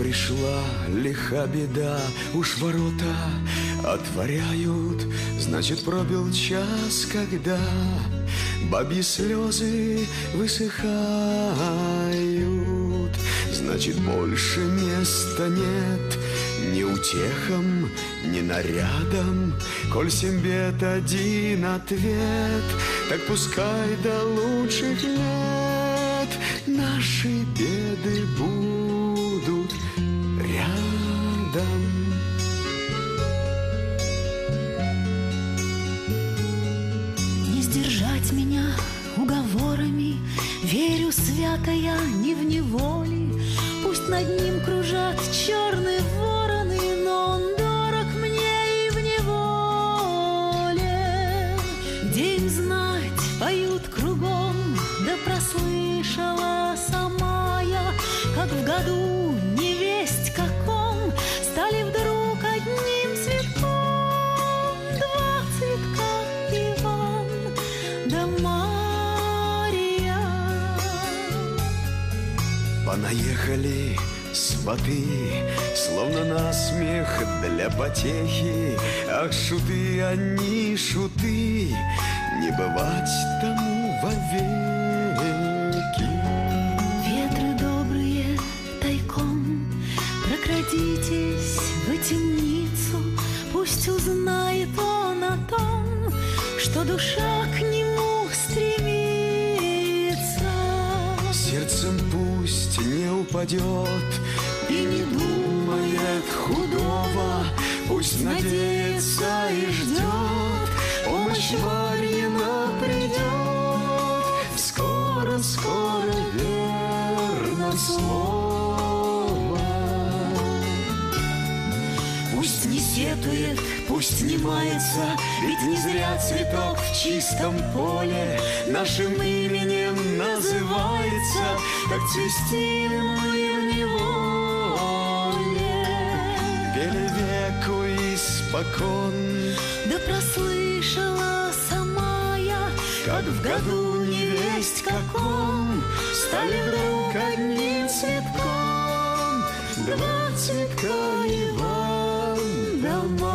пришла лиха беда, уж ворота отворяют, значит, пробил час, когда бабьи слезы высыхают, значит, больше места нет ни утехам, ни нарядам. Коль семь бед, один ответ, так пускай до лучших лет наши беды будут рядом. Не сдержать меня уговорами, верю свято я не в неволе. Пусть над ним кружат черные вороны, но он дорог мне и в неволе. Где им знать, поют кругом, да прослышала сама я, как в году невесть каком стали вдруг одним цветком два цветка Иван да Мария. Понаехали сваты, словно насмех для потехи. Ах, шуты, они шуты, не бывать тому вовеки. Ветры добрые тайком прокрадитесь в темницу, пусть узнает он о том, что душа к нему стремится. Сердцем пусть не упадет и не думает худого, пусть надеется и ждет, помощь Варьина придет. Скоро, скоро, верно слово. Пусть не сетует, пусть не мается, ведь не зря цветок в чистом поле нашим именем называется, так цвести мы в неволе. Пели веку испокон, Да прослышала сама я, как в году невесть каком стали вдруг одним цветком два цветка Иван да Мария.